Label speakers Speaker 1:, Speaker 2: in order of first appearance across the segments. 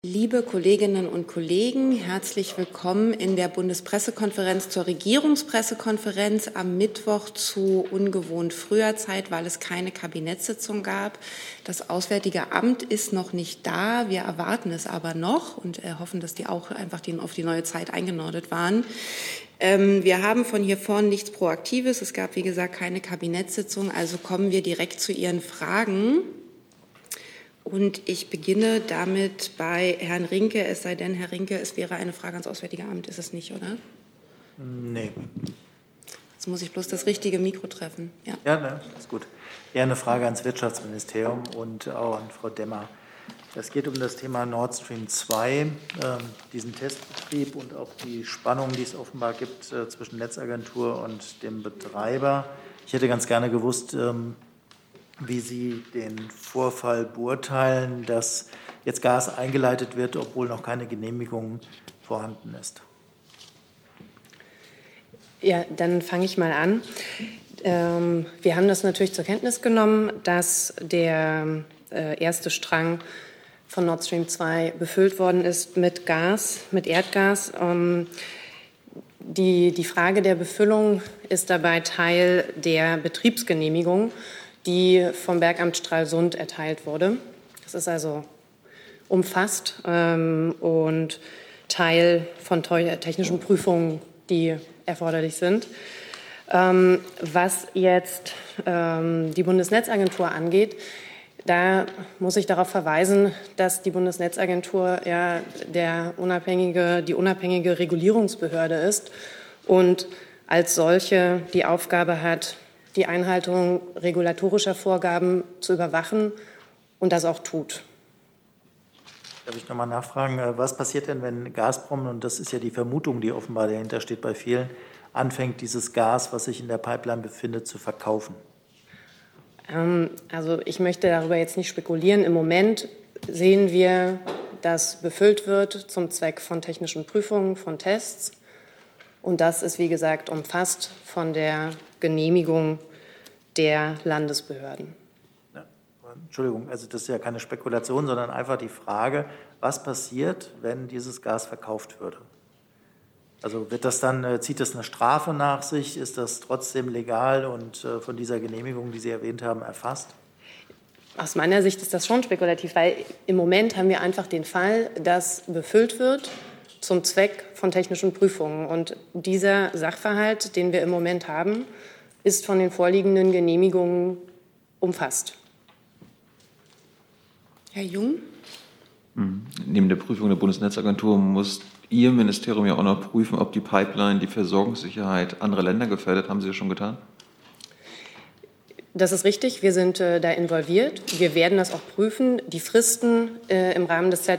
Speaker 1: Liebe Kolleginnen und Kollegen, herzlich willkommen in der Bundespressekonferenz zur Regierungspressekonferenz am Mittwoch zu ungewohnt früher Zeit, weil es keine Kabinettssitzung gab. Das Auswärtige Amt ist noch nicht da. Wir erwarten es aber noch und hoffen, dass die auch einfach auf die neue Zeit eingenordet waren. Wir haben von hier vorne nichts Proaktives. Es gab, wie gesagt, keine Kabinettssitzung. Also kommen wir direkt zu Ihren Fragen. Und ich beginne damit bei Herrn Rinke, es sei denn, Herr Rinke, es wäre eine Frage ans Auswärtige Amt. Ist es nicht, oder?
Speaker 2: Nee.
Speaker 1: Jetzt muss ich bloß das richtige Mikro treffen.
Speaker 2: Ja, ne, ist gut. Eher eine Frage ans Wirtschaftsministerium und auch an Frau Demmer. Es geht um das Thema Nord Stream 2, diesen Testbetrieb und auch die Spannung, die es offenbar gibt zwischen Netzagentur und dem Betreiber. Ich hätte ganz gerne gewusst, wie Sie den Vorfall beurteilen, dass jetzt Gas eingeleitet wird, obwohl noch keine Genehmigung vorhanden ist.
Speaker 3: Ja, dann fange ich mal an. Wir haben das natürlich zur Kenntnis genommen, dass der erste Strang von Nord Stream 2 befüllt worden ist mit Gas, mit Erdgas. Die Frage der Befüllung ist dabei Teil der Betriebsgenehmigung, die vom Bergamt Stralsund erteilt wurde. Das ist also umfasst und Teil von technischen Prüfungen, die erforderlich sind. Was jetzt die Bundesnetzagentur angeht, da muss ich darauf verweisen, dass die Bundesnetzagentur ja die unabhängige Regulierungsbehörde ist und als solche die Aufgabe hat, die Einhaltung regulatorischer Vorgaben zu überwachen und das auch tut.
Speaker 2: Darf ich noch mal nachfragen, was passiert denn, wenn Gazprom, und das ist ja die Vermutung, die offenbar dahinter steht bei vielen, anfängt, dieses Gas, was sich in der Pipeline befindet, zu verkaufen?
Speaker 3: Also ich möchte darüber jetzt nicht spekulieren. Im Moment sehen wir, dass befüllt wird zum Zweck von technischen Prüfungen, von Tests. Und das ist, wie gesagt, umfasst von der Genehmigung der Landesbehörden.
Speaker 2: Ja, Entschuldigung, also das ist ja keine Spekulation, sondern einfach die Frage, was passiert, wenn dieses Gas verkauft würde? Also zieht das eine Strafe nach sich? Ist das trotzdem legal und von dieser Genehmigung, die Sie erwähnt haben, erfasst?
Speaker 3: Aus meiner Sicht ist das schon spekulativ, weil im Moment haben wir einfach den Fall, dass befüllt wird zum Zweck von technischen Prüfungen. Und dieser Sachverhalt, den wir im Moment haben, ist von den vorliegenden Genehmigungen umfasst.
Speaker 1: Herr Jung?
Speaker 4: Neben der Prüfung der Bundesnetzagentur muss Ihr Ministerium ja auch noch prüfen, ob die Pipeline die Versorgungssicherheit anderer Länder gefährdet. Haben Sie das schon getan?
Speaker 3: Das ist richtig. Wir sind da involviert. Wir werden das auch prüfen. Die Fristen im Rahmen des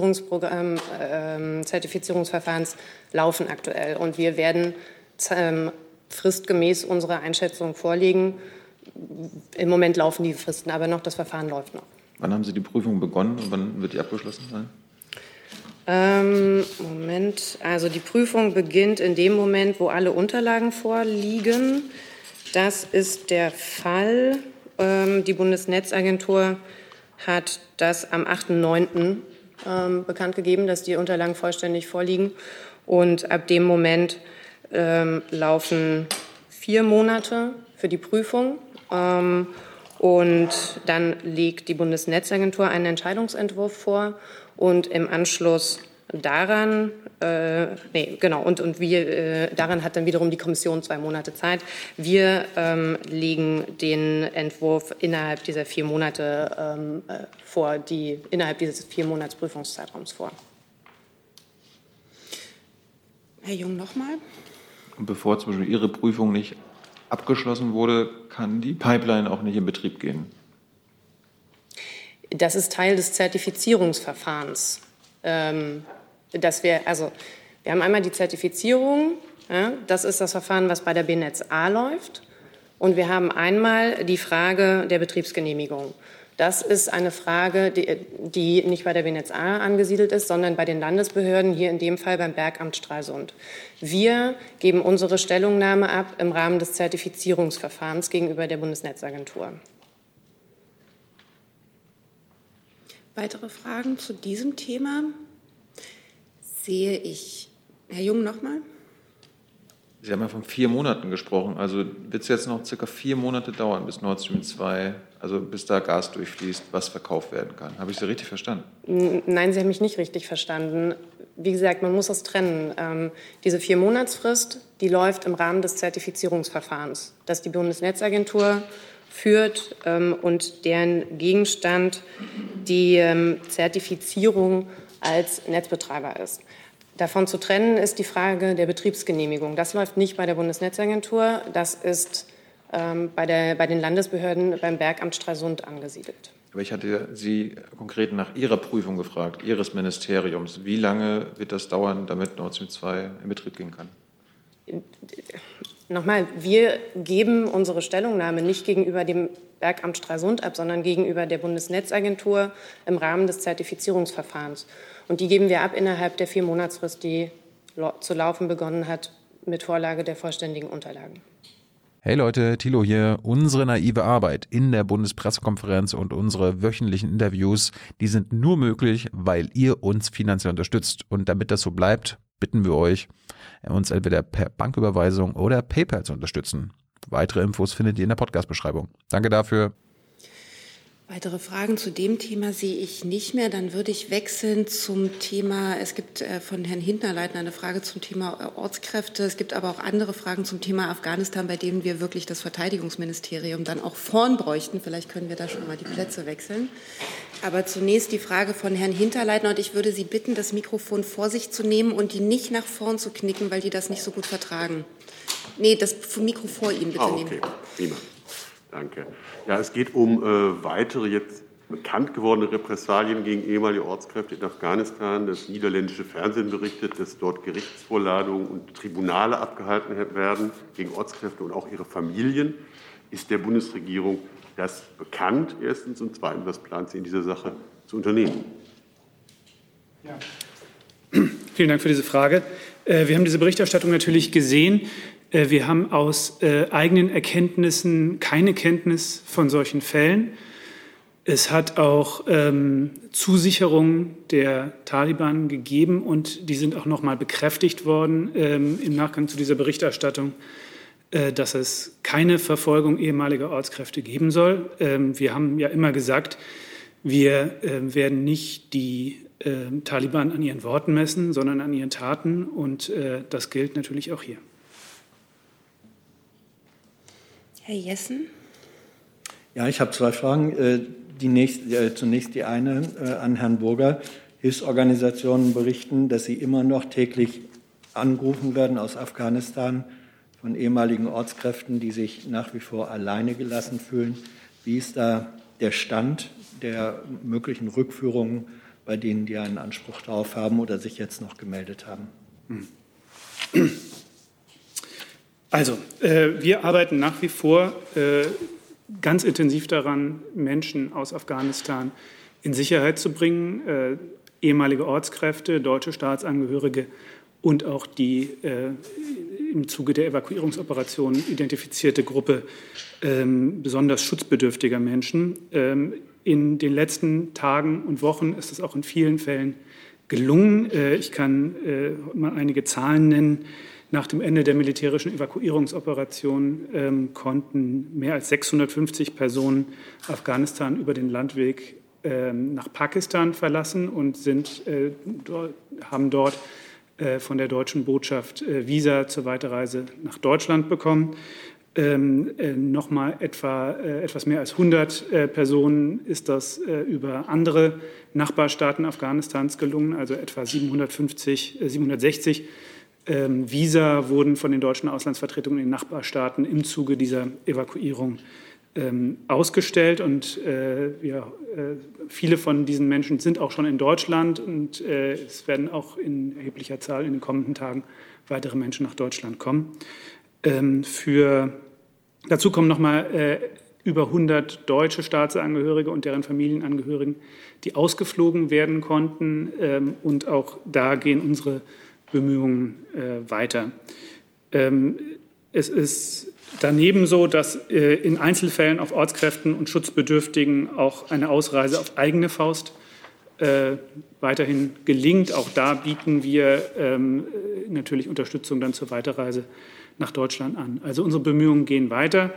Speaker 3: Zertifizierungsverfahrens laufen aktuell. Und wir werden fristgemäß unsere Einschätzung vorlegen. Im Moment laufen die Fristen aber noch. Das Verfahren läuft noch.
Speaker 4: Wann haben Sie die Prüfung begonnen und wann wird die abgeschlossen sein?
Speaker 3: Moment. Also die Prüfung beginnt in dem Moment, wo alle Unterlagen vorliegen. Das ist der Fall. Die Bundesnetzagentur hat das am 8.9. Bekannt gegeben, dass die Unterlagen vollständig vorliegen. Und ab dem Moment laufen 4 Monate für die Prüfung. Und dann legt die Bundesnetzagentur einen Entscheidungsentwurf vor. Und im Anschluss daran, daran hat dann wiederum die Kommission 2 Monate Zeit. Wir legen den Entwurf innerhalb dieser 4 Monate innerhalb dieses 4 Monats Prüfungszeitraums vor.
Speaker 1: Herr Jung, nochmal.
Speaker 4: Und bevor zum Beispiel Ihre Prüfung nicht abgeschlossen wurde, kann die Pipeline auch nicht in Betrieb gehen?
Speaker 3: Das ist Teil des Zertifizierungsverfahrens. Wir haben einmal die Zertifizierung, ja, das ist das Verfahren, was bei der BNetz A läuft. Und wir haben einmal die Frage der Betriebsgenehmigung. Das ist eine Frage, die nicht bei der BNetz A angesiedelt ist, sondern bei den Landesbehörden, hier in dem Fall beim Bergamt Stralsund. Wir geben unsere Stellungnahme ab im Rahmen des Zertifizierungsverfahrens gegenüber der Bundesnetzagentur.
Speaker 1: Weitere Fragen zu diesem Thema? Sehe ich. Herr Jung, nochmal.
Speaker 4: Sie haben ja von 4 Monaten gesprochen. Also wird es jetzt noch circa 4 Monate dauern, bis Nord Stream 2, also bis da Gas durchfließt, was verkauft werden kann. Habe ich Sie richtig verstanden?
Speaker 3: Nein, Sie haben mich nicht richtig verstanden. Wie gesagt, man muss das trennen. Diese 4-Monatsfrist, die läuft im Rahmen des Zertifizierungsverfahrens, das die Bundesnetzagentur führt und deren Gegenstand die Zertifizierung als Netzbetreiber ist. Davon zu trennen ist die Frage der Betriebsgenehmigung. Das läuft nicht bei der Bundesnetzagentur, das ist bei den Landesbehörden beim Bergamt Stralsund angesiedelt.
Speaker 4: Aber ich hatte Sie konkret nach Ihrer Prüfung gefragt, Ihres Ministeriums. Wie lange wird das dauern, damit Nord Stream 2 in Betrieb gehen kann?
Speaker 3: Nochmal, wir geben unsere Stellungnahme nicht gegenüber dem Bergamt Stralsund ab, sondern gegenüber der Bundesnetzagentur im Rahmen des Zertifizierungsverfahrens. Und die geben wir ab innerhalb der 4-Monatsfrist, die zu laufen begonnen hat, mit Vorlage der vollständigen Unterlagen.
Speaker 5: Hey Leute, Thilo hier. Unsere naive Arbeit in der Bundespressekonferenz und unsere wöchentlichen Interviews, die sind nur möglich, weil ihr uns finanziell unterstützt. Und damit das so bleibt, bitten wir euch, uns entweder per Banküberweisung oder PayPal zu unterstützen. Weitere Infos findet ihr in der Podcast-Beschreibung. Danke dafür.
Speaker 1: Weitere Fragen zu dem Thema sehe ich nicht mehr. Dann würde ich wechseln zum Thema, es gibt von Herrn Hintnerleitner eine Frage zum Thema Ortskräfte. Es gibt aber auch andere Fragen zum Thema Afghanistan, bei denen wir wirklich das Verteidigungsministerium dann auch vorn bräuchten. Vielleicht können wir da schon mal die Plätze wechseln. Aber zunächst die Frage von Herrn Hinterleitner. Und ich würde Sie bitten, das Mikrofon vor sich zu nehmen und die nicht nach vorn zu knicken, weil die das nicht so gut vertragen. Nee, das Mikro vor Ihnen bitte nehmen.
Speaker 6: Okay, prima. Danke. Ja, es geht um weitere jetzt bekannt gewordene Repressalien gegen ehemalige Ortskräfte in Afghanistan. Das niederländische Fernsehen berichtet, dass dort Gerichtsvorladungen und Tribunale abgehalten werden gegen Ortskräfte und auch ihre Familien. Ist der Bundesregierung das bekannt, erstens? Und zweitens, was plant sie in dieser Sache zu unternehmen?
Speaker 7: Ja. Vielen Dank für diese Frage. Wir haben diese Berichterstattung natürlich gesehen. Wir haben aus eigenen Erkenntnissen keine Kenntnis von solchen Fällen. Es hat auch Zusicherungen der Taliban gegeben und die sind auch noch mal bekräftigt worden im Nachgang zu dieser Berichterstattung, dass es keine Verfolgung ehemaliger Ortskräfte geben soll. Wir haben ja immer gesagt, wir werden nicht die Taliban an ihren Worten messen, sondern an ihren Taten und das gilt natürlich auch hier.
Speaker 1: Herr Jessen?
Speaker 8: Ja, ich habe 2 Fragen. Zunächst die eine an Herrn Burger. Hilfsorganisationen berichten, dass sie immer noch täglich angerufen werden aus Afghanistan von ehemaligen Ortskräften, die sich nach wie vor alleine gelassen fühlen. Wie ist da der Stand der möglichen Rückführungen bei denen, die einen Anspruch darauf haben oder sich jetzt noch gemeldet haben?
Speaker 7: Also, wir arbeiten nach wie vor ganz intensiv daran, Menschen aus Afghanistan in Sicherheit zu bringen, ehemalige Ortskräfte, deutsche Staatsangehörige und auch die im Zuge der Evakuierungsoperation identifizierte Gruppe besonders schutzbedürftiger Menschen. In den letzten Tagen und Wochen ist es auch in vielen Fällen gelungen. Ich kann mal einige Zahlen nennen. Nach dem Ende der militärischen Evakuierungsoperation konnten mehr als 650 Personen Afghanistan über den Landweg nach Pakistan verlassen und haben dort von der deutschen Botschaft Visa zur Weiterreise nach Deutschland bekommen. Nochmal etwas mehr als 100 Personen ist das über andere Nachbarstaaten Afghanistans gelungen, also etwa 760 Visa wurden von den deutschen Auslandsvertretungen in den Nachbarstaaten im Zuge dieser Evakuierung ausgestellt. Und viele von diesen Menschen sind auch schon in Deutschland. Und es werden auch in erheblicher Zahl in den kommenden Tagen weitere Menschen nach Deutschland kommen. Dazu kommen nochmal über 100 deutsche Staatsangehörige und deren Familienangehörigen, die ausgeflogen werden konnten. Und auch da gehen unsere Bemühungen weiter. Es ist daneben so, dass in Einzelfällen auf Ortskräften und Schutzbedürftigen auch eine Ausreise auf eigene Faust weiterhin gelingt. Auch da bieten wir natürlich Unterstützung dann zur Weiterreise nach Deutschland an. Also unsere Bemühungen gehen weiter.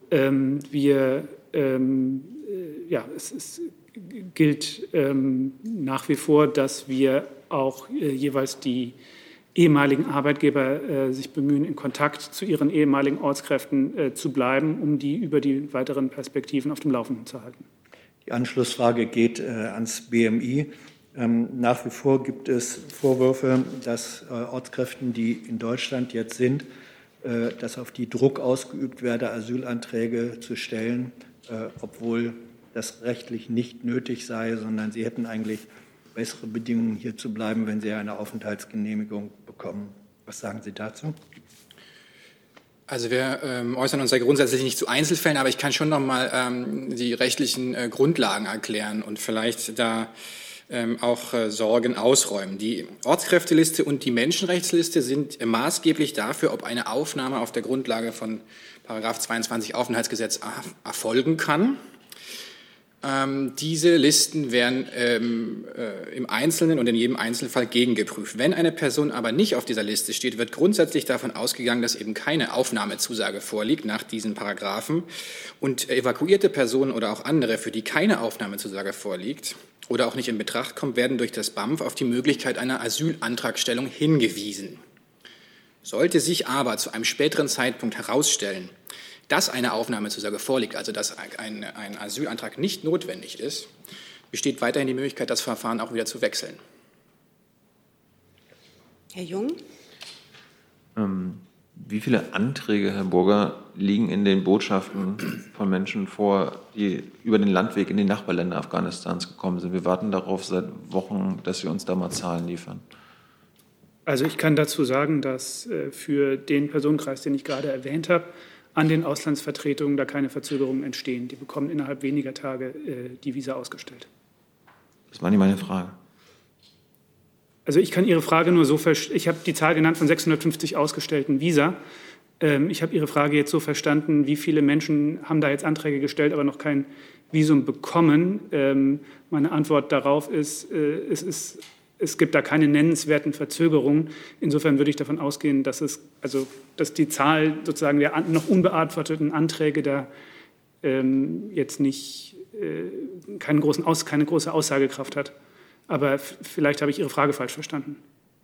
Speaker 7: Es gilt nach wie vor, dass wir auch jeweils die ehemaligen Arbeitgeber sich bemühen, in Kontakt zu ihren ehemaligen Ortskräften zu bleiben, um die über die weiteren Perspektiven auf dem Laufenden zu halten.
Speaker 8: Die Anschlussfrage geht ans BMI. Nach wie vor gibt es Vorwürfe, dass Ortskräften, die in Deutschland jetzt sind, dass auf die Druck ausgeübt werde, Asylanträge zu stellen, obwohl das rechtlich nicht nötig sei, sondern sie hätten eigentlich bessere Bedingungen, hier zu bleiben, wenn sie eine Aufenthaltsgenehmigung bekommen. Was sagen Sie dazu?
Speaker 9: Also wir äußern uns ja grundsätzlich nicht zu Einzelfällen, aber ich kann schon noch mal die rechtlichen Grundlagen erklären und vielleicht da auch Sorgen ausräumen. Die Ortskräfteliste und die Menschenrechtsliste sind maßgeblich dafür, ob eine Aufnahme auf der Grundlage von § 22 Aufenthaltsgesetz erfolgen kann. Diese Listen werden im Einzelnen und in jedem Einzelfall gegengeprüft. Wenn eine Person aber nicht auf dieser Liste steht, wird grundsätzlich davon ausgegangen, dass eben keine Aufnahmezusage vorliegt nach diesen Paragraphen. Und evakuierte Personen oder auch andere, für die keine Aufnahmezusage vorliegt oder auch nicht in Betracht kommt, werden durch das BAMF auf die Möglichkeit einer Asylantragstellung hingewiesen. Sollte sich aber zu einem späteren Zeitpunkt herausstellen, dass eine Aufnahmezusage vorliegt, also dass ein Asylantrag nicht notwendig ist, besteht weiterhin die Möglichkeit, das Verfahren auch wieder zu wechseln.
Speaker 1: Herr Jung?
Speaker 4: Wie viele Anträge, Herr Burger, liegen in den Botschaften von Menschen vor, die über den Landweg in die Nachbarländer Afghanistans gekommen sind? Wir warten darauf seit Wochen, dass Sie uns da mal Zahlen liefern.
Speaker 7: Also ich kann dazu sagen, dass für den Personenkreis, den ich gerade erwähnt habe, an den Auslandsvertretungen da keine Verzögerungen entstehen. Die bekommen innerhalb weniger Tage die Visa ausgestellt.
Speaker 4: Das war nicht meine Frage.
Speaker 7: Also ich kann Ihre Frage nur so verstehen. Ich habe die Zahl genannt von 650 ausgestellten Visa. Ich habe Ihre Frage jetzt so verstanden, wie viele Menschen haben da jetzt Anträge gestellt, aber noch kein Visum bekommen. Meine Antwort darauf ist, es gibt da keine nennenswerten Verzögerungen. Insofern würde ich davon ausgehen, dass die Zahl sozusagen der noch unbeantworteten Anträge da jetzt nicht keine große Aussagekraft hat. Aber vielleicht habe ich Ihre Frage falsch verstanden.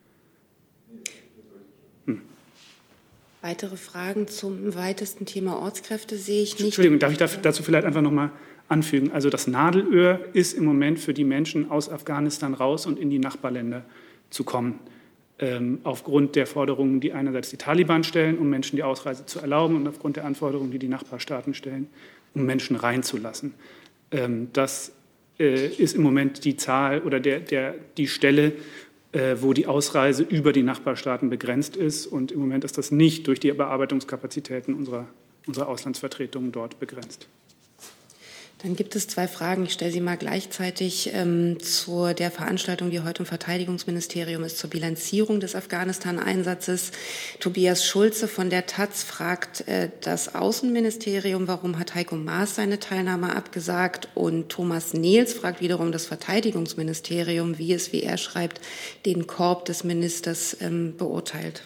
Speaker 1: Weitere Fragen zum weitesten Thema Ortskräfte sehe ich nicht.
Speaker 7: Entschuldigung, darf ich dazu vielleicht einfach noch mal anfügen? Also das Nadelöhr ist im Moment für die Menschen aus Afghanistan raus und in die Nachbarländer zu kommen. Aufgrund der Forderungen, die einerseits die Taliban stellen, um Menschen die Ausreise zu erlauben, und aufgrund der Anforderungen, die die Nachbarstaaten stellen, um Menschen reinzulassen. Das ist im Moment die Zahl oder die Stelle, wo die Ausreise über die Nachbarstaaten begrenzt ist. Und im Moment ist das nicht durch die Bearbeitungskapazitäten unserer Auslandsvertretungen dort begrenzt.
Speaker 1: Dann gibt es zwei Fragen. Ich stelle sie mal gleichzeitig zu der Veranstaltung, die heute im Verteidigungsministerium ist, zur Bilanzierung des Afghanistan-Einsatzes. Tobias Schulze von der Taz fragt das Außenministerium, warum hat Heiko Maas seine Teilnahme abgesagt? Und Thomas Nehls fragt wiederum das Verteidigungsministerium, wie es, wie er schreibt, den Korb des Ministers beurteilt.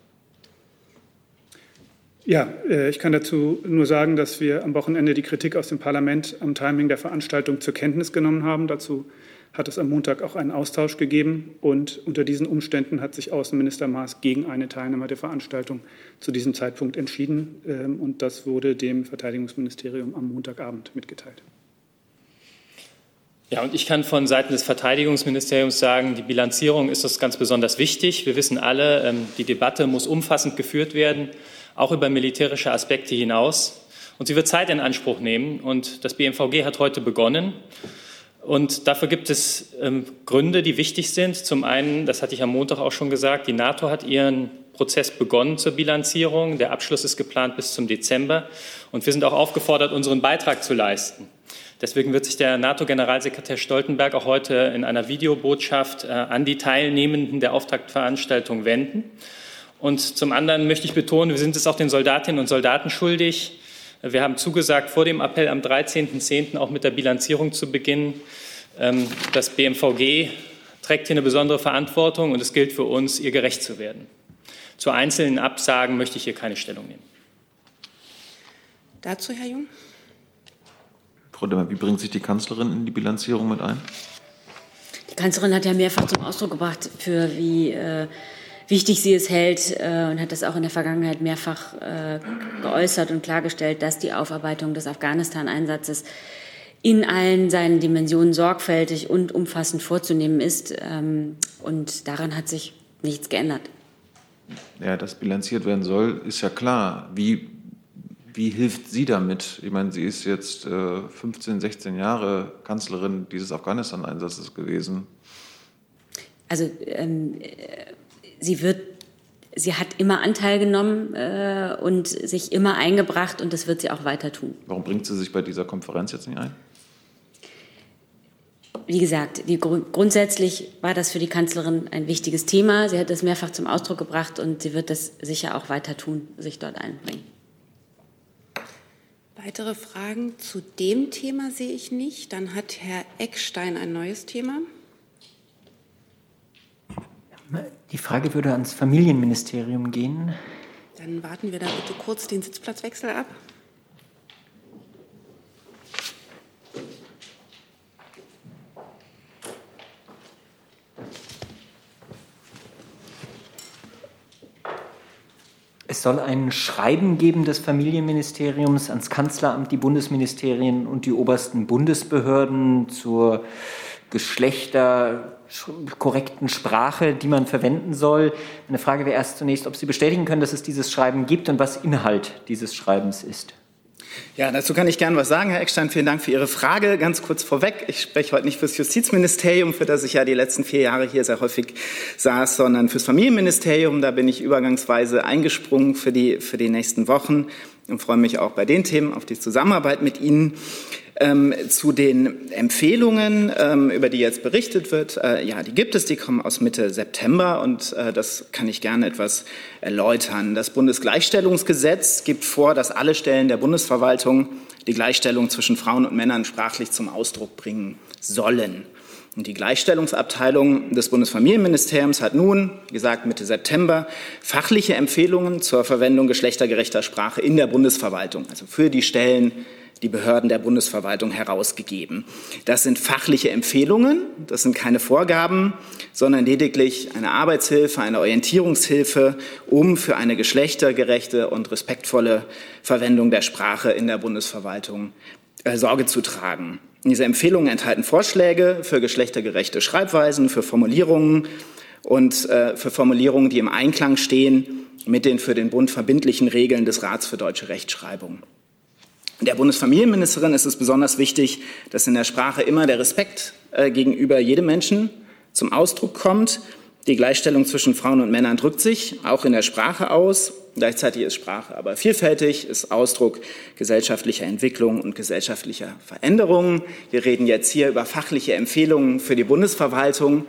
Speaker 7: Ja, ich kann dazu nur sagen, dass wir am Wochenende die Kritik aus dem Parlament am Timing der Veranstaltung zur Kenntnis genommen haben. Dazu hat es am Montag auch einen Austausch gegeben. Und unter diesen Umständen hat sich Außenminister Maas gegen eine Teilnahme der Veranstaltung zu diesem Zeitpunkt entschieden. Und das wurde dem Verteidigungsministerium am Montagabend mitgeteilt.
Speaker 10: Ja, und ich kann von Seiten des Verteidigungsministeriums sagen, die Bilanzierung ist uns ganz besonders wichtig. Wir wissen alle, die Debatte muss umfassend geführt werden, auch über militärische Aspekte hinaus. Und sie wird Zeit in Anspruch nehmen. Und das BMVG hat heute begonnen. Und dafür gibt es Gründe, die wichtig sind. Zum einen, das hatte ich am Montag auch schon gesagt, die NATO hat ihren Prozess begonnen zur Bilanzierung. Der Abschluss ist geplant bis zum Dezember. Und wir sind auch aufgefordert, unseren Beitrag zu leisten. Deswegen wird sich der NATO-Generalsekretär Stoltenberg auch heute in einer Videobotschaft an die Teilnehmenden der Auftaktveranstaltung wenden. Und zum anderen möchte ich betonen, wir sind es auch den Soldatinnen und Soldaten schuldig. Wir haben zugesagt, vor dem Appell am 13.10. auch mit der Bilanzierung zu beginnen. Das BMVG trägt hier eine besondere Verantwortung und es gilt für uns, ihr gerecht zu werden. Zu einzelnen Absagen möchte ich hier keine Stellung nehmen.
Speaker 1: Dazu, Herr Jung?
Speaker 4: Frau Demmer, wie bringt sich die Kanzlerin in die Bilanzierung mit ein?
Speaker 11: Die Kanzlerin hat ja mehrfach zum Ausdruck gebracht, für wie wichtig sie es hält und hat das auch in der Vergangenheit mehrfach geäußert und klargestellt, dass die Aufarbeitung des Afghanistan-Einsatzes in allen seinen Dimensionen sorgfältig und umfassend vorzunehmen ist. Und daran hat sich nichts geändert.
Speaker 4: Ja, dass bilanziert werden soll, ist ja klar. Wie hilft sie damit? Ich meine, sie ist jetzt 15, 16 Jahre Kanzlerin dieses Afghanistan-Einsatzes gewesen.
Speaker 11: Also sie hat immer Anteil genommen und sich immer eingebracht und das wird sie auch weiter tun.
Speaker 4: Warum bringt sie sich bei dieser Konferenz jetzt nicht ein?
Speaker 11: Wie gesagt, grundsätzlich war das für die Kanzlerin ein wichtiges Thema. Sie hat das mehrfach zum Ausdruck gebracht und sie wird das sicher auch weiter tun, sich dort einbringen.
Speaker 1: Weitere Fragen zu dem Thema sehe ich nicht. Dann hat Herr Eckstein ein neues Thema.
Speaker 12: Die Frage würde ans Familienministerium gehen.
Speaker 1: Dann warten wir da bitte kurz den Sitzplatzwechsel ab.
Speaker 12: Es soll ein Schreiben geben des Familienministeriums ans Kanzleramt, die Bundesministerien und die obersten Bundesbehörden zur geschlechterkorrekten Sprache, die man verwenden soll. Meine Frage wäre erst zunächst, ob Sie bestätigen können, dass es dieses Schreiben gibt und was Inhalt dieses Schreibens ist.
Speaker 13: Ja, dazu kann ich gerne was sagen, Herr Eckstein. Vielen Dank für Ihre Frage. Ganz kurz vorweg, ich spreche heute nicht fürs Justizministerium, für das ich ja die letzten 4 Jahre hier sehr häufig saß, sondern fürs Familienministerium. Da bin ich übergangsweise eingesprungen für die nächsten Wochen und freue mich auch bei den Themen auf die Zusammenarbeit mit Ihnen. Zu den Empfehlungen, über die jetzt berichtet wird, ja, die gibt es, die kommen aus Mitte September und das kann ich gerne etwas erläutern. Das Bundesgleichstellungsgesetz gibt vor, dass alle Stellen der Bundesverwaltung die Gleichstellung zwischen Frauen und Männern sprachlich zum Ausdruck bringen sollen. Und die Gleichstellungsabteilung des Bundesfamilienministeriums hat nun, wie gesagt, Mitte September fachliche Empfehlungen zur Verwendung geschlechtergerechter Sprache in der Bundesverwaltung, also für die Stellen, die Behörden der Bundesverwaltung herausgegeben. Das sind fachliche Empfehlungen, das sind keine Vorgaben, sondern lediglich eine Arbeitshilfe, eine Orientierungshilfe, um für eine geschlechtergerechte und respektvolle Verwendung der Sprache in der Bundesverwaltung Sorge zu tragen. Diese Empfehlungen enthalten Vorschläge für geschlechtergerechte Schreibweisen, für Formulierungen und für Formulierungen, die im Einklang stehen mit den für den Bund verbindlichen Regeln des Rats für deutsche Rechtschreibung. Der Bundesfamilienministerin ist es besonders wichtig, dass in der Sprache immer der Respekt gegenüber jedem Menschen zum Ausdruck kommt. Die Gleichstellung zwischen Frauen und Männern drückt sich auch in der Sprache aus. Gleichzeitig ist Sprache aber vielfältig, ist Ausdruck gesellschaftlicher Entwicklung und gesellschaftlicher Veränderungen. Wir reden jetzt hier über fachliche Empfehlungen für die Bundesverwaltung.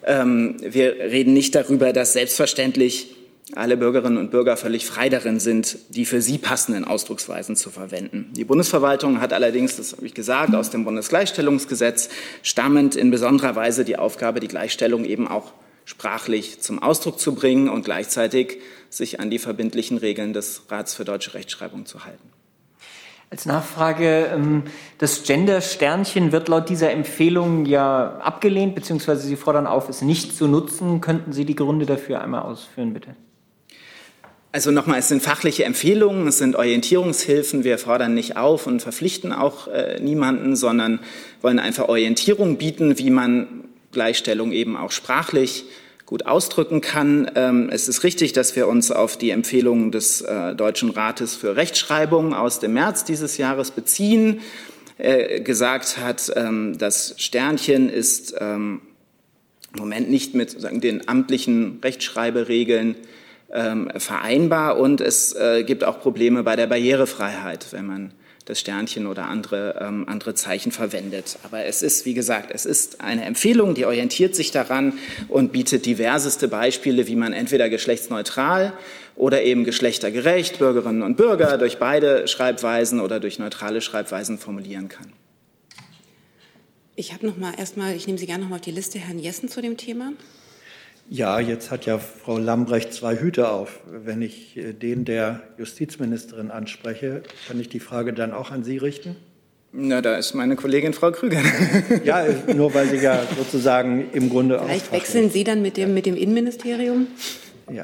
Speaker 13: Wir reden nicht darüber, dass selbstverständlich alle Bürgerinnen und Bürger völlig frei darin sind, die für sie passenden Ausdrucksweisen zu verwenden. Die Bundesverwaltung hat allerdings, das habe ich gesagt, aus dem Bundesgleichstellungsgesetz stammend in besonderer Weise die Aufgabe, die Gleichstellung eben auch sprachlich zum Ausdruck zu bringen und gleichzeitig sich an die verbindlichen Regeln des Rats für deutsche Rechtschreibung zu halten.
Speaker 12: Als Nachfrage, das Gender-Sternchen wird laut dieser Empfehlung ja abgelehnt, beziehungsweise Sie fordern auf, es nicht zu nutzen. Könnten Sie die Gründe dafür einmal ausführen, bitte?
Speaker 13: Also nochmal, es sind fachliche Empfehlungen, es sind Orientierungshilfen. Wir fordern nicht auf und verpflichten auch niemanden, sondern wollen einfach Orientierung bieten, wie man Gleichstellung eben auch sprachlich gut ausdrücken kann. Es ist richtig, dass wir uns auf die Empfehlungen des Deutschen Rates für Rechtschreibung aus dem März dieses Jahres beziehen. Gesagt hat, das Sternchen ist im Moment nicht mit sozusagen den amtlichen Rechtschreiberegeln vereinbar und es gibt auch Probleme bei der Barrierefreiheit, wenn man das Sternchen oder andere Zeichen verwendet. Aber es ist, wie gesagt, es ist eine Empfehlung, die orientiert sich daran und bietet diverseste Beispiele, wie man entweder geschlechtsneutral oder eben geschlechtergerecht Bürgerinnen und Bürger durch beide Schreibweisen oder durch neutrale Schreibweisen formulieren kann.
Speaker 1: Ich nehme Sie gerne noch mal auf die Liste, Herrn Jessen zu dem Thema.
Speaker 8: Ja, jetzt hat ja Frau Lambrecht zwei Hüte auf. Wenn ich den der Justizministerin anspreche, kann ich die Frage dann auch an Sie richten?
Speaker 13: Na, da ist meine Kollegin Frau Krüger.
Speaker 8: Ja, nur weil Sie ja sozusagen im Grunde auch.
Speaker 1: Vielleicht wechseln Sie dann mit dem Innenministerium?
Speaker 8: Ja.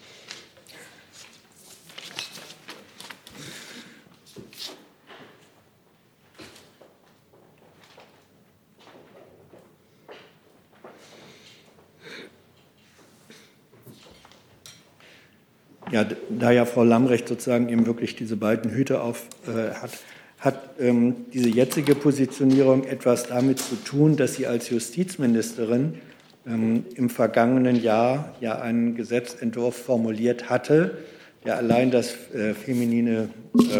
Speaker 8: Ja, da ja Frau Lambrecht sozusagen eben wirklich diese beiden Hüte auf hat diese jetzige Positionierung etwas damit zu tun, dass sie als Justizministerin im vergangenen Jahr ja einen Gesetzentwurf formuliert hatte, der allein das feminine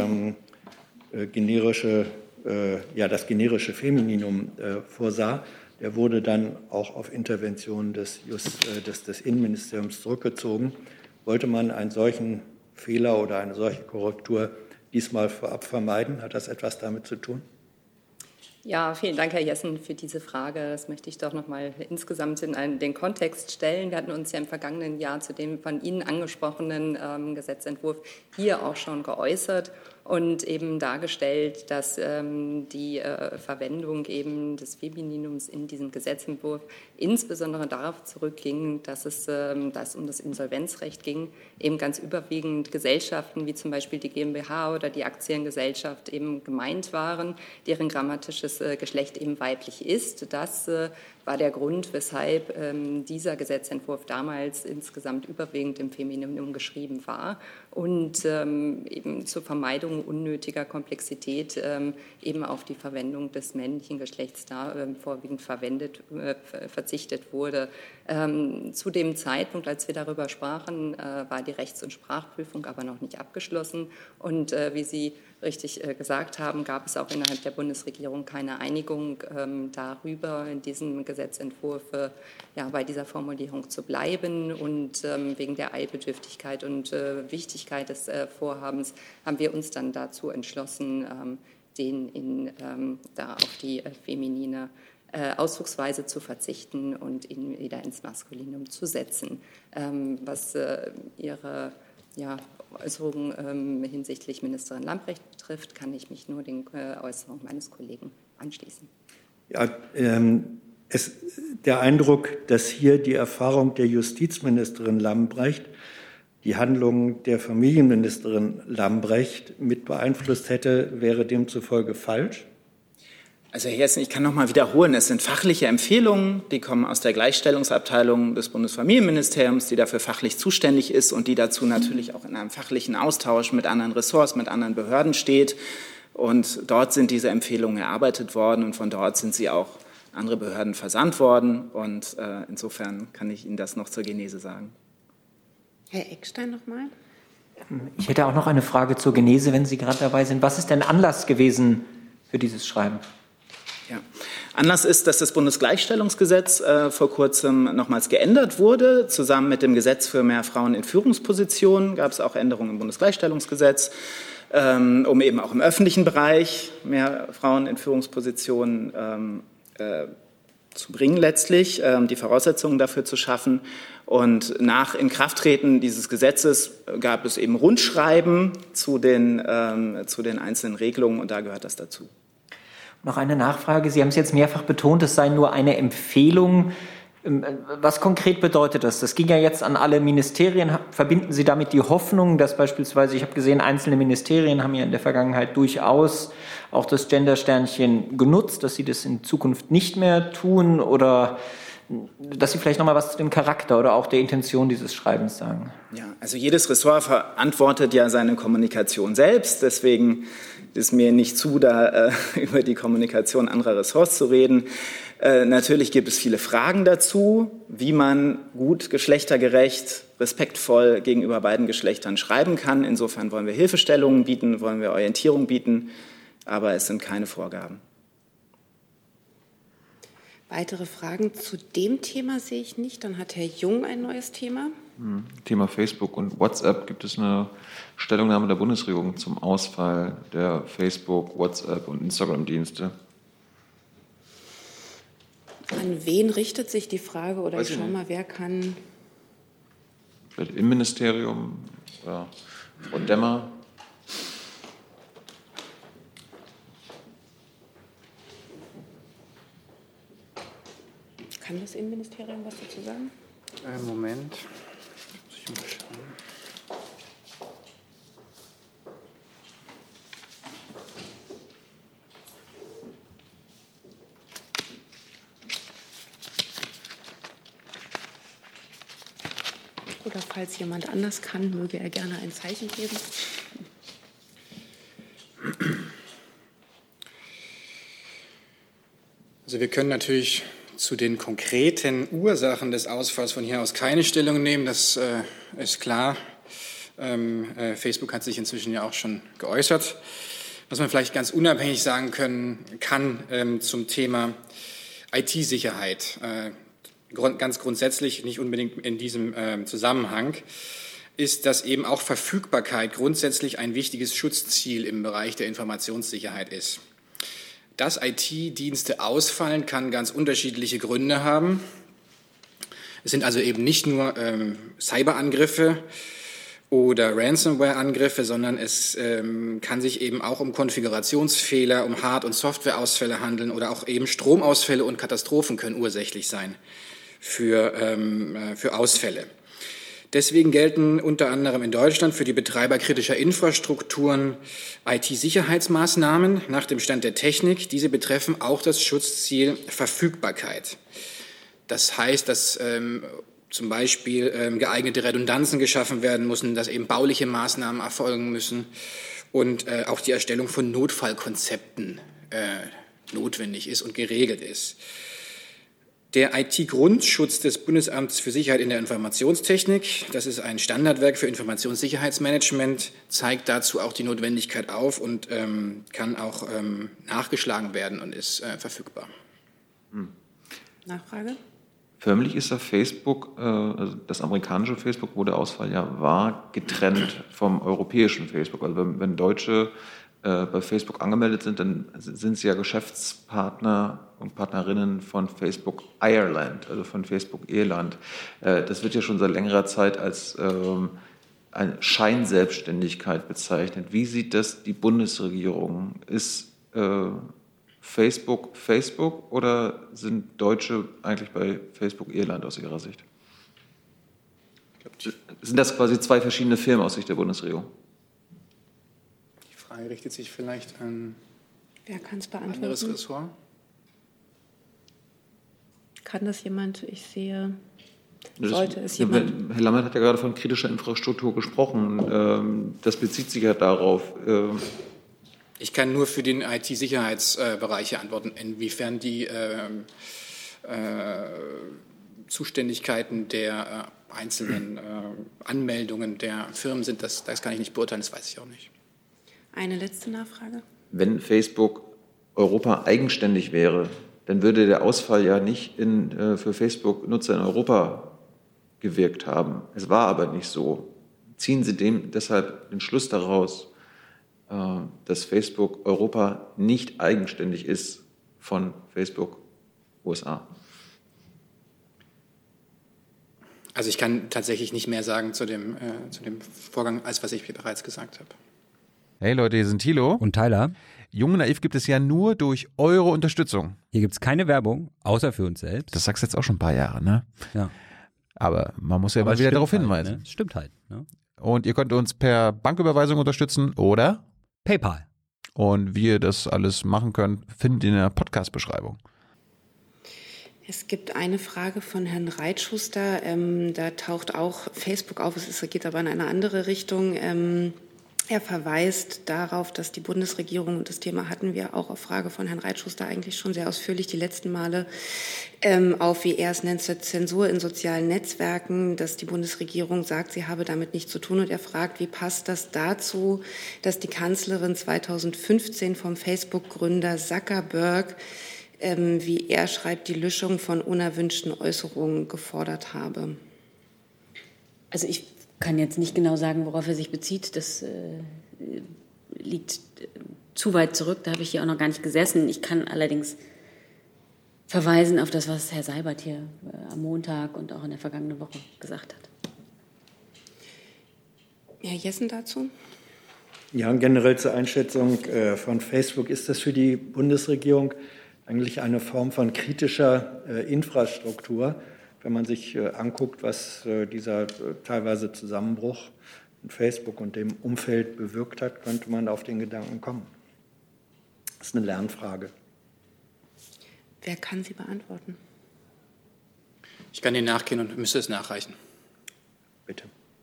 Speaker 8: das generische Femininum vorsah. Der wurde dann auch auf Intervention des Innenministeriums zurückgezogen. Wollte man einen solchen Fehler oder eine solche Korrektur diesmal vorab vermeiden? Hat das etwas damit zu tun?
Speaker 14: Ja, vielen Dank, Herr Jessen, für diese Frage. Das möchte ich doch noch mal insgesamt in den Kontext stellen. Wir hatten uns ja im vergangenen Jahr zu dem von Ihnen angesprochenen Gesetzentwurf hier auch schon geäußert und eben dargestellt, dass die Verwendung eben des Femininums in diesem Gesetzentwurf insbesondere darauf zurückging, dass es um das Insolvenzrecht ging, eben ganz überwiegend Gesellschaften wie zum Beispiel die GmbH oder die Aktiengesellschaft eben gemeint waren, deren grammatisches Geschlecht eben weiblich ist. Das war der Grund, weshalb dieser Gesetzentwurf damals insgesamt überwiegend im Femininum geschrieben war und eben zur Vermeidung unnötiger Komplexität eben auf die Verwendung des männlichen Geschlechts da vorwiegend verzichtet wurde. Zu dem Zeitpunkt, als wir darüber sprachen, war die Rechts- und Sprachprüfung aber noch nicht abgeschlossen und wie Sie richtig gesagt haben, gab es auch innerhalb der Bundesregierung keine Einigung darüber, in diesem Gesetzentwurf bei dieser Formulierung zu bleiben. Und wegen der Eilbedürftigkeit und Wichtigkeit des Vorhabens haben wir uns dann dazu entschlossen, den da auf die feminine Ausdrucksweise zu verzichten und ihn wieder ins Maskulinum zu setzen. Was Ihre Äußerungen hinsichtlich Ministerin Lambrecht betrifft, kann ich mich nur den Äußerungen meines Kollegen anschließen.
Speaker 8: Ja, der Eindruck, dass hier die Erfahrung der Justizministerin Lambrecht die Handlungen der Familienministerin Lambrecht mit beeinflusst hätte, wäre demzufolge falsch?
Speaker 13: Also Herr Jessen, ich kann noch mal wiederholen, es sind fachliche Empfehlungen, die kommen aus der Gleichstellungsabteilung des Bundesfamilienministeriums, die dafür fachlich zuständig ist und die dazu natürlich auch in einem fachlichen Austausch mit anderen Ressorts, mit anderen Behörden steht. Und dort sind diese Empfehlungen erarbeitet worden und von dort sind sie auch andere Behörden versandt worden. Und insofern kann ich Ihnen das noch zur Genese sagen.
Speaker 1: Herr Eckstein noch mal.
Speaker 12: Ich hätte auch noch eine Frage zur Genese, wenn Sie gerade dabei sind. Was ist denn Anlass gewesen für dieses Schreiben?
Speaker 13: Ja. Anlass ist, dass das Bundesgleichstellungsgesetz vor kurzem nochmals geändert wurde. Zusammen mit dem Gesetz für mehr Frauen in Führungspositionen gab es auch Änderungen im Bundesgleichstellungsgesetz, um eben auch im öffentlichen Bereich mehr Frauen in Führungspositionen zu bringen letztlich, die Voraussetzungen dafür zu schaffen. Und nach Inkrafttreten dieses Gesetzes gab es eben Rundschreiben zu den einzelnen Regelungen und da gehört das dazu.
Speaker 12: Noch eine Nachfrage. Sie haben es jetzt mehrfach betont, es sei nur eine Empfehlung. Was konkret bedeutet das? Das ging ja jetzt an alle Ministerien. Verbinden Sie damit die Hoffnung, dass beispielsweise, ich habe gesehen, einzelne Ministerien haben ja in der Vergangenheit durchaus auch das Gender-Sternchen genutzt, dass sie das in Zukunft nicht mehr tun oder dass Sie vielleicht noch mal was zu dem Charakter oder auch der Intention dieses Schreibens sagen?
Speaker 13: Ja, also jedes Ressort verantwortet ja seine Kommunikation selbst. Deswegen ist mir nicht zu, da über die Kommunikation anderer Ressorts zu reden. Natürlich gibt es viele Fragen dazu, wie man gut, geschlechtergerecht, respektvoll gegenüber beiden Geschlechtern schreiben kann. Insofern wollen wir Hilfestellungen bieten, wollen wir Orientierung bieten, aber es sind keine Vorgaben.
Speaker 1: Weitere Fragen zu dem Thema sehe ich nicht. Dann hat Herr Jung ein neues Thema.
Speaker 4: Thema Facebook und WhatsApp. Gibt es eine Stellungnahme der Bundesregierung zum Ausfall der Facebook, WhatsApp und Instagram-Dienste?
Speaker 1: An wen richtet sich die Frage? Oder ich schau mal, wer kann...
Speaker 4: Vielleicht im Ministerium oder Frau Demmer.
Speaker 1: Kann das Innenministerium was dazu sagen?
Speaker 13: Moment. Muss ich mal schauen.
Speaker 1: Oder falls jemand anders kann, möge er gerne ein Zeichen geben.
Speaker 9: Also wir können natürlich zu den konkreten Ursachen des Ausfalls von hier aus keine Stellung nehmen, das ist klar. Facebook hat sich inzwischen ja auch schon geäußert. Was man vielleicht ganz unabhängig sagen kann zum Thema IT-Sicherheit, ganz grundsätzlich, nicht unbedingt in diesem Zusammenhang, ist, dass eben auch Verfügbarkeit grundsätzlich ein wichtiges Schutzziel im Bereich der Informationssicherheit ist. Dass IT-Dienste ausfallen, kann ganz unterschiedliche Gründe haben. Es sind also eben nicht nur Cyberangriffe oder Ransomware-Angriffe, sondern es kann sich eben auch um Konfigurationsfehler, um Hard- und Softwareausfälle handeln oder auch eben Stromausfälle und Katastrophen können ursächlich sein für Ausfälle. Deswegen gelten unter anderem in Deutschland für die Betreiber kritischer Infrastrukturen IT-Sicherheitsmaßnahmen nach dem Stand der Technik. Diese betreffen auch das Schutzziel Verfügbarkeit. Das heißt, dass zum Beispiel geeignete Redundanzen geschaffen werden müssen, dass eben bauliche Maßnahmen erfolgen müssen und auch die Erstellung von Notfallkonzepten notwendig ist und geregelt ist. Der IT-Grundschutz des Bundesamts für Sicherheit in der Informationstechnik, das ist ein Standardwerk für Informationssicherheitsmanagement, zeigt dazu auch die Notwendigkeit auf und kann auch nachgeschlagen werden und ist verfügbar.
Speaker 1: Nachfrage?
Speaker 4: Förmlich ist da Facebook, also das amerikanische Facebook, wo der Ausfall ja war, getrennt vom europäischen Facebook. Also wenn Deutsche bei Facebook angemeldet sind, dann sind sie ja Geschäftspartner und Partnerinnen von Facebook Ireland, also von Facebook Irland. Das wird ja schon seit längerer Zeit als eine Scheinselbstständigkeit bezeichnet. Wie sieht das die Bundesregierung? Ist Facebook Facebook oder sind Deutsche eigentlich bei Facebook Irland aus Ihrer Sicht? Sind das quasi zwei verschiedene Firmen aus Sicht der Bundesregierung?
Speaker 9: Die Frage richtet sich vielleicht an
Speaker 1: Wer kann es
Speaker 9: ein
Speaker 1: beantworten?
Speaker 9: anderes Ressort.
Speaker 1: Kann das jemand? Ich sehe, sollte es
Speaker 4: Herr
Speaker 1: jemand...
Speaker 4: Lammert hat ja gerade von kritischer Infrastruktur gesprochen. Das bezieht sich ja darauf.
Speaker 9: Ich kann nur für den IT-Sicherheitsbereich antworten, inwiefern die Zuständigkeiten der einzelnen Anmeldungen der Firmen sind. Das kann ich nicht beurteilen, das weiß ich auch nicht.
Speaker 1: Eine letzte Nachfrage.
Speaker 4: Wenn Facebook Europa eigenständig wäre, dann würde der Ausfall ja nicht für Facebook-Nutzer in Europa gewirkt haben. Es war aber nicht so. Ziehen Sie deshalb den Schluss daraus, dass Facebook Europa nicht eigenständig ist von Facebook USA?
Speaker 9: Also ich kann tatsächlich nicht mehr sagen zu dem Vorgang, als was ich bereits gesagt habe.
Speaker 5: Hey Leute, hier sind Thilo
Speaker 15: und Tyler.
Speaker 5: Jung und Naiv gibt es ja nur durch eure Unterstützung.
Speaker 15: Hier gibt es keine Werbung, außer für uns selbst.
Speaker 5: Das sagst du jetzt auch schon ein paar Jahre, ne?
Speaker 15: Ja.
Speaker 5: Aber man muss ja mal wieder darauf hinweisen.
Speaker 15: Ne? Stimmt halt. Ne?
Speaker 5: Und ihr könnt uns per Banküberweisung unterstützen oder
Speaker 15: PayPal.
Speaker 5: Und wie ihr das alles machen könnt, findet ihr in der Podcast-Beschreibung.
Speaker 1: Es gibt eine Frage von Herrn Reitschuster. Da taucht auch Facebook auf. Es geht aber in eine andere Richtung. Er verweist darauf, dass die Bundesregierung, und das Thema hatten wir auch auf Frage von Herrn Reitschuster eigentlich schon sehr ausführlich die letzten Male, auf, wie er es nennt, Zensur in sozialen Netzwerken, dass die Bundesregierung sagt, sie habe damit nichts zu tun. Und er fragt, wie passt das dazu, dass die Kanzlerin 2015 vom Facebook-Gründer Zuckerberg, wie er schreibt, die Löschung von unerwünschten Äußerungen gefordert habe?
Speaker 11: Also ich kann jetzt nicht genau sagen, worauf er sich bezieht. Das liegt zu weit zurück. Da habe ich hier auch noch gar nicht gesessen. Ich kann allerdings verweisen auf das, was Herr Seibert hier am Montag und auch in der vergangenen Woche gesagt hat.
Speaker 1: Herr Jessen dazu?
Speaker 8: Ja, generell zur Einschätzung von Facebook. Ist das für die Bundesregierung eigentlich eine Form von kritischer Infrastruktur, wenn man sich anguckt, was dieser teilweise Zusammenbruch in Facebook und dem Umfeld bewirkt hat, könnte man auf den Gedanken kommen. Das ist eine Lernfrage.
Speaker 1: Wer kann sie beantworten?
Speaker 9: Ich kann Ihnen nachgehen und müsste es nachreichen.
Speaker 8: Bitte.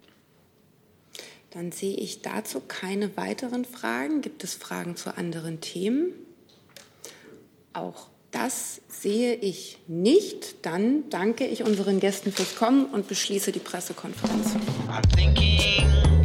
Speaker 1: Dann sehe ich dazu keine weiteren Fragen. Gibt es Fragen zu anderen Themen? Auch das sehe ich nicht. Dann danke ich unseren Gästen fürs Kommen und beschließe die Pressekonferenz.